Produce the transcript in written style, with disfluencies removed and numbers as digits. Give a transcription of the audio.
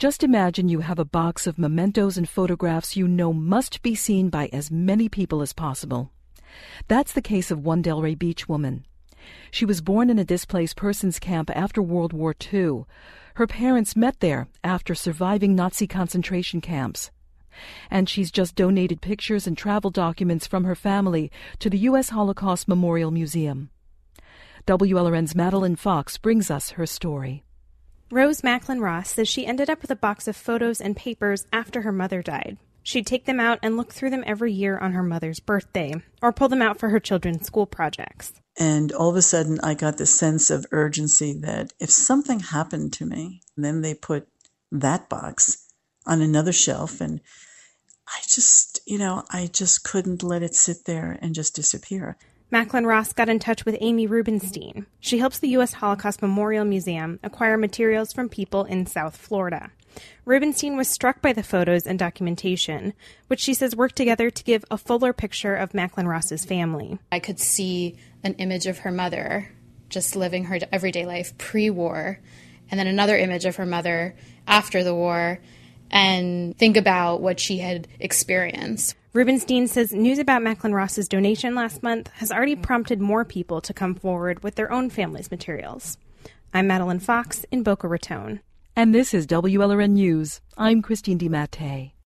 Just imagine you have a box of mementos and photographs you know must be seen by as many people as possible. That's the case of one Delray Beach woman. She was born in a displaced persons camp after World War II. Her parents met there after surviving Nazi concentration camps. And she's just donated pictures and travel documents from her family to the U.S. Holocaust Memorial Museum. WLRN's Madeline Fox brings us her story. Rose Macklin Ross says she ended up with a box of photos and papers after her mother died. She'd take them out and look through them every year on her mother's birthday, or pull them out for her children's school projects. And all of a sudden, I got this sense of urgency that if something happened to me, then they put that box on another shelf, and I just couldn't let it sit there and just disappear. Macklin Ross got in touch with Amy Rubenstein. She helps the U.S. Holocaust Memorial Museum acquire materials from people in South Florida. Rubenstein was struck by the photos and documentation, which she says worked together to give a fuller picture of Macklin Ross's family. I could see an image of her mother just living her everyday life pre-war, and then another image of her mother after the war, and think about what she had experienced. Rubenstein says news about Macklin Ross's donation last month has already prompted more people to come forward with their own family's materials. I'm Madeline Fox in Boca Raton. And this is WLRN News. I'm Christine DiMattei.